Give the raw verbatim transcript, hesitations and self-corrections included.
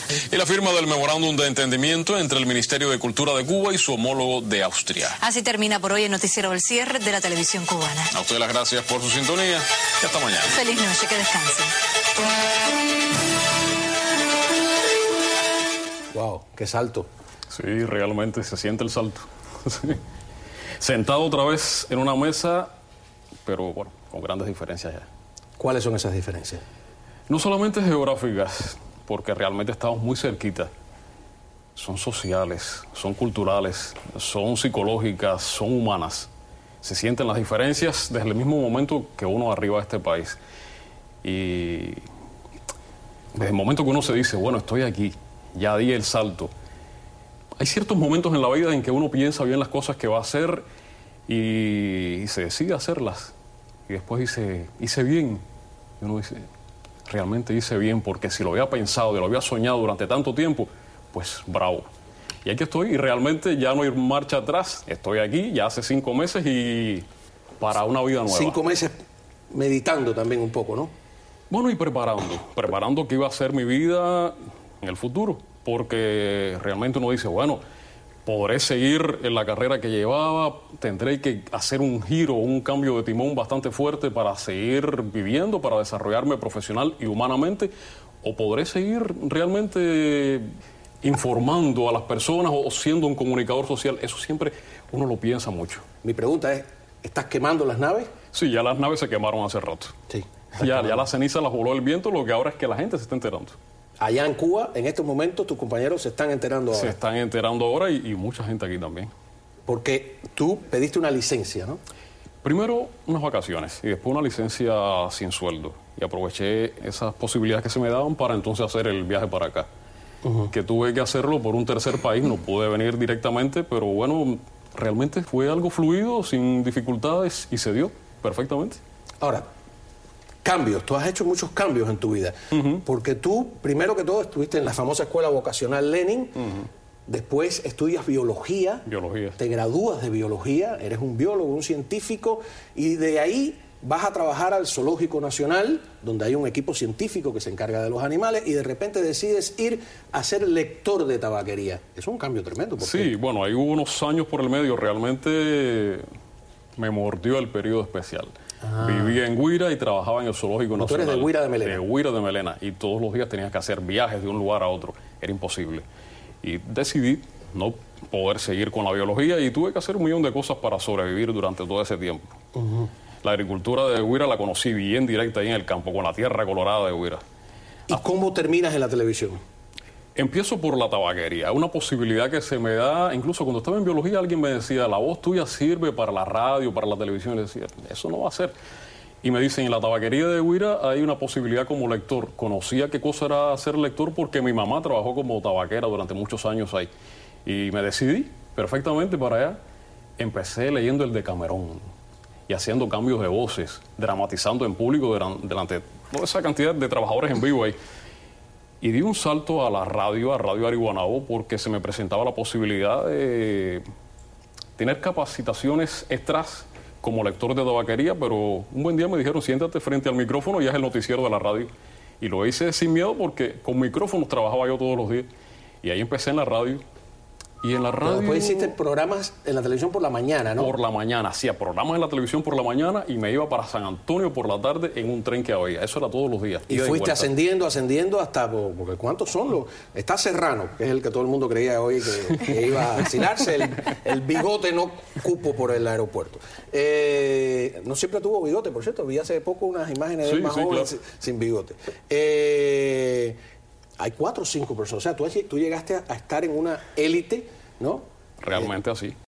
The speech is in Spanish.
Y la firma del memorándum de entendimiento entre el Ministerio de Cultura de Cuba y su homólogo de Austria. Así termina por hoy el noticiero El Cierre de la televisión cubana. A ustedes las gracias por su sintonía y hasta mañana. Feliz noche, que descansen. Wow, qué salto. Sí, realmente se siente el salto. Sí. Sentado otra vez en una mesa, pero bueno, con grandes diferencias ya. ¿Cuáles son esas diferencias? No solamente geográficas, porque realmente estamos muy cerquita. Son sociales, son culturales, son psicológicas, son humanas. Se sienten las diferencias desde el mismo momento que uno arriba a este país. Y desde el momento que uno se dice, bueno, estoy aquí, ya di el salto. Hay ciertos momentos en la vida en que uno piensa bien las cosas que va a hacer y, y se decide hacerlas. Y después dice, hice bien. Y uno dice, realmente hice bien, porque si lo había pensado, y lo había soñado durante tanto tiempo, pues bravo. Y aquí estoy, y realmente ya no hay marcha atrás. Estoy aquí ya hace cinco meses y para una vida nueva. Cinco meses meditando también un poco, ¿no? Bueno, y preparando, preparando qué iba a ser mi vida en el futuro. Porque realmente uno dice, bueno, podré seguir en la carrera que llevaba, tendré que hacer un giro, un cambio de timón bastante fuerte para seguir viviendo, para desarrollarme profesional y humanamente, o podré seguir realmente informando a las personas o siendo un comunicador social. Eso siempre uno lo piensa mucho. Mi pregunta es, ¿estás quemando las naves? Sí, ya las naves se quemaron hace rato. Sí. Ya, ya la ceniza las voló el viento, lo que ahora es que la gente se está enterando. Allá en Cuba, en estos momentos, tus compañeros se están enterando ahora. Se están enterando ahora y, y mucha gente aquí también. Porque tú pediste una licencia, ¿no? Primero unas vacaciones y después una licencia sin sueldo. Y aproveché esas posibilidades que se me daban para entonces hacer el viaje para acá. Uh-huh. Que tuve que hacerlo por un tercer país, no pude venir directamente, pero bueno, realmente fue algo fluido, sin dificultades y se dio perfectamente. Ahora, cambios, tú has hecho muchos cambios en tu vida, uh-huh. porque tú, primero que todo, estuviste en la famosa escuela vocacional Lenin, uh-huh. después estudias biología, biología, te gradúas de biología, eres un biólogo, un científico, y de ahí vas a trabajar al Zoológico Nacional, donde hay un equipo científico que se encarga de los animales, y de repente decides ir a ser lector de tabaquería. Eso es un cambio tremendo. Sí, qué? bueno, ahí hubo unos años por el medio, realmente me mordió el periodo especial. Ah. Vivía en Huira y trabajaba en el Zoológico Nacional. ¿Tú eres de Huira de Melena? De Huira de Melena. Y todos los días tenías que hacer viajes de un lugar a otro. Era imposible. Y decidí no poder seguir con la biología y tuve que hacer un millón de cosas para sobrevivir durante todo ese tiempo. Uh-huh. La agricultura de Huira la conocí bien directa ahí en el campo, con la tierra colorada de Huira. ¿Y ah. cómo terminas en la televisión? Empiezo por la tabaquería, una posibilidad que se me da, incluso cuando estaba en biología alguien me decía, la voz tuya sirve para la radio, para la televisión, y le decía, eso no va a ser. Y me dicen, en la tabaquería de Huira hay una posibilidad como lector. Conocía qué cosa era ser lector porque mi mamá trabajó como tabaquera durante muchos años ahí. Y me decidí perfectamente para allá. Empecé leyendo el Decamerón y haciendo cambios de voces, dramatizando en público delante de toda esa cantidad de trabajadores en vivo ahí. Y di un salto a la radio, a Radio Ariguanabo, porque se me presentaba la posibilidad de tener capacitaciones extras como lector de tabaquería, pero un buen día me dijeron, siéntate frente al micrófono y haz el noticiero de la radio. Y lo hice sin miedo porque con micrófonos trabajaba yo todos los días. Y ahí empecé en la radio. Y en la radio... Después hiciste programas en la televisión por la mañana, ¿no? Por la mañana, hacía programas en la televisión por la mañana y me iba para San Antonio por la tarde en un tren que había. Eso era todos los días. Y fuiste ascendiendo, ascendiendo hasta... Porque ¿cuántos son los...? Está Serrano, que es el que todo el mundo creía hoy que, que iba a asilarse. El, el bigote no cupo por el aeropuerto. Eh, no siempre tuvo bigote, por cierto. Vi hace poco unas imágenes de él sí, más sí, joven claro. sin, sin bigote. Eh, hay cuatro o cinco personas. O sea, tú, tú llegaste a, a estar en una élite, ¿no? Realmente eh, así.